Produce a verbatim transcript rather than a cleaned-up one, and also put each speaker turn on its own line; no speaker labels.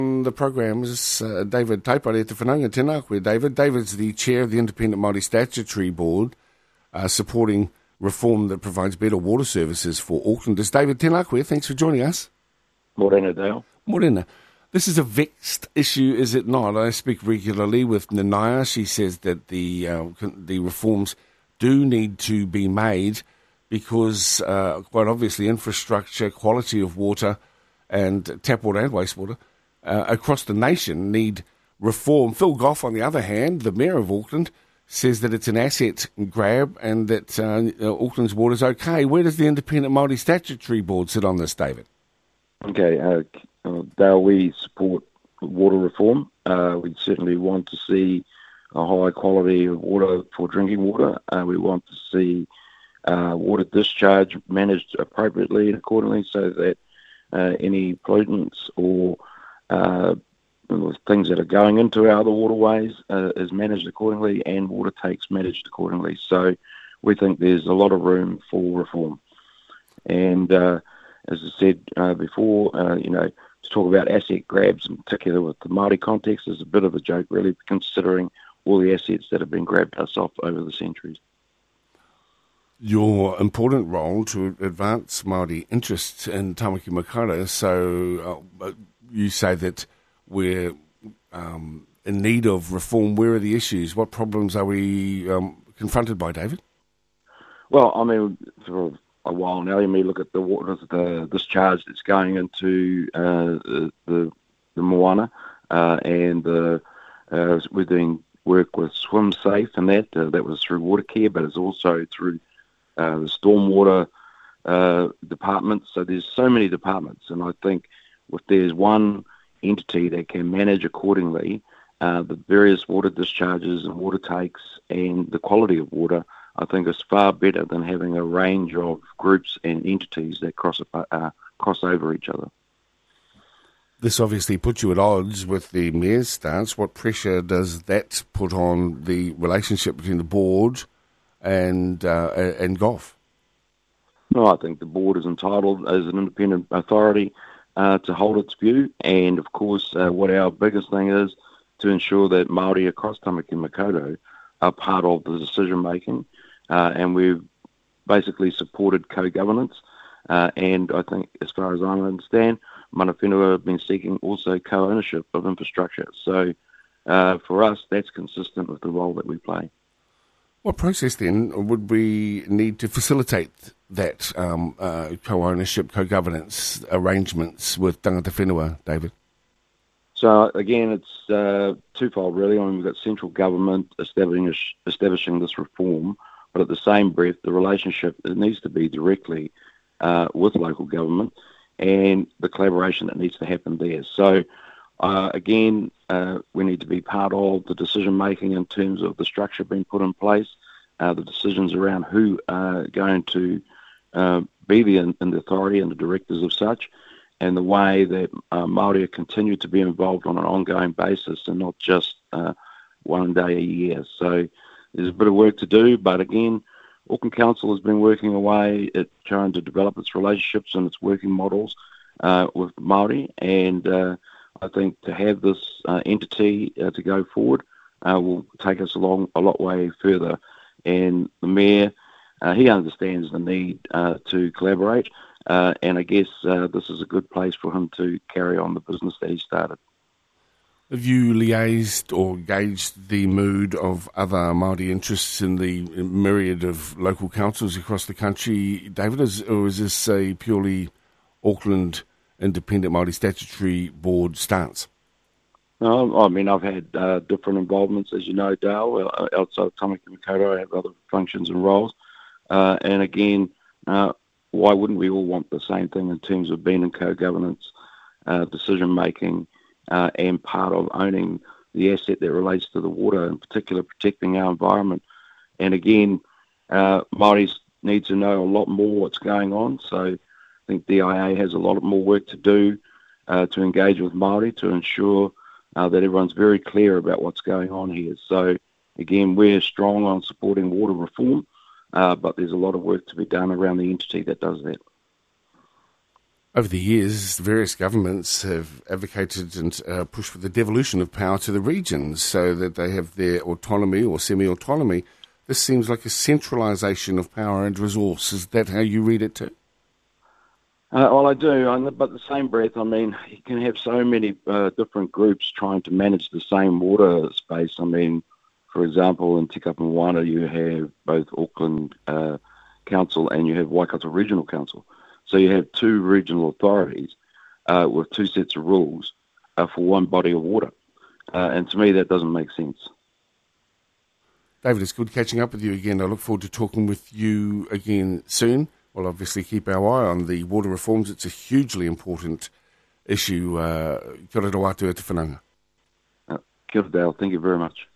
On the program is uh, David Taipare te whananga tēnā koe, David. David's the chair of the Independent Māori Statutory Board, uh, supporting reform that provides better water services for Aucklanders. David, tēnā koe, thanks for joining us.
Morena, Dale.
Morena. This is a vexed issue, is it not? I speak regularly with Nanaya. She says that the uh, the reforms do need to be made because, uh, quite obviously, infrastructure, quality of water, and tap water and wastewater uh, across the nation need reform. Phil Goff, on the other hand, the Mayor of Auckland, says that it's an asset grab and that uh, Auckland's water's okay. Where does the Independent Māori Statutory Board sit on this, David?
Okay, uh, uh, Dale, we support water reform. Uh, we certainly want to see a high quality of water for drinking water. Uh, we want to see uh, water discharge managed appropriately and accordingly so that uh, any pollutants or uh, things that are going into our other waterways uh, is managed accordingly and water takes managed accordingly. So we think there's a lot of room for reform. And uh, as I said uh, before, uh, you know, to talk about asset grabs, in particular with the Māori context, is a bit of a joke, really, considering all the assets that have been grabbed us off over the centuries.
Your important role to advance Māori interests in Tamaki Makaurau, so uh, you say that we're um, in need of reform. Where are the issues? What problems are we um, confronted by, David?
Well, I mean, for a while now, you may look at the water, the discharge that's going into uh, the, the the Moana, uh, and the, uh, we're doing work with Swim Safe and that. Uh, that was through Watercare, but it's also through uh, the stormwater uh, department. So there's so many departments, and I think if there's one entity that can manage accordingly uh, the various water discharges and water takes and the quality of water, I think is far better than having a range of groups and entities that cross uh, cross over each other.
This obviously puts you at odds with the Mayor's stance. What pressure does that put on the relationship between the board and uh, and Goff?
No, I think the board is entitled as an independent authority uh, to hold its view, and of course, uh, what our biggest thing is to ensure that Māori across Tamaki Makaurau are part of the decision making. Uh, and we've basically supported co-governance. Uh, and I think, as far as I understand, Mana Whenua have been seeking also co-ownership of infrastructure. So uh, for us, that's consistent with the role that we play.
What process, then, would we need to facilitate that um, uh, co-ownership, co-governance arrangements with Tangata Whenua, David?
So, again, it's uh, twofold, really. I mean, we've got central government establishing, establishing this reform, but at the same breath, the relationship it needs to be directly uh, with local government and the collaboration that needs to happen there. So, uh, again, uh, we need to be part of the decision-making in terms of the structure being put in place, uh, the decisions around who are going to uh, be the, in, in the authority and the directors of such, and the way that uh, Māori continue to be involved on an ongoing basis and not just uh, one day a year. So there's a bit of work to do, but again, Auckland Council has been working away at trying to develop its relationships and its working models uh, with Māori, and uh, I think to have this uh, entity uh, to go forward uh, will take us along a lot way further. And the Mayor, uh, he understands the need uh, to collaborate, Uh, and I guess uh, this is a good place for him to carry on the business that he started.
Have you liaised or gauged the mood of other Māori interests in the myriad of local councils across the country, David, is, or is this a purely Auckland Independent Māori Statutory Board stance?
No, I mean, I've had uh, different involvements, as you know, Dale. Outside of Tamaki Makaurau, I have other functions and roles. Uh, and again, uh, why wouldn't we all want the same thing in terms of being in co-governance, uh, decision-making, uh, and part of owning the asset that relates to the water, in particular protecting our environment? And again, uh, Māoris need to know a lot more what's going on. So I think D I A has a lot more work to do uh, to engage with Māori to ensure uh, that everyone's very clear about what's going on here. So again, we're strong on supporting water reform. Uh, but there's a lot of work to be done around the entity that does that.
Over the years, various governments have advocated and uh, pushed for the devolution of power to the regions so that they have their autonomy or semi-autonomy. This seems like a centralisation of power and resource. Is that how you read it too?
Uh, well, I do, but the same breath, I mean, you can have so many uh, different groups trying to manage the same water space. I mean, for example, in Te Kapamoana, you have both Auckland uh, Council and you have Waikato Regional Council. So you have two regional authorities uh, with two sets of rules uh, for one body of water. Uh, and to me, that doesn't make sense.
David, it's good catching up with you again. I look forward to talking with you again soon. We'll obviously keep our eye on the water reforms. It's a hugely important issue. Uh, kia ora wātua te whananga.
Uh, kia ora, Dale. Thank you very much.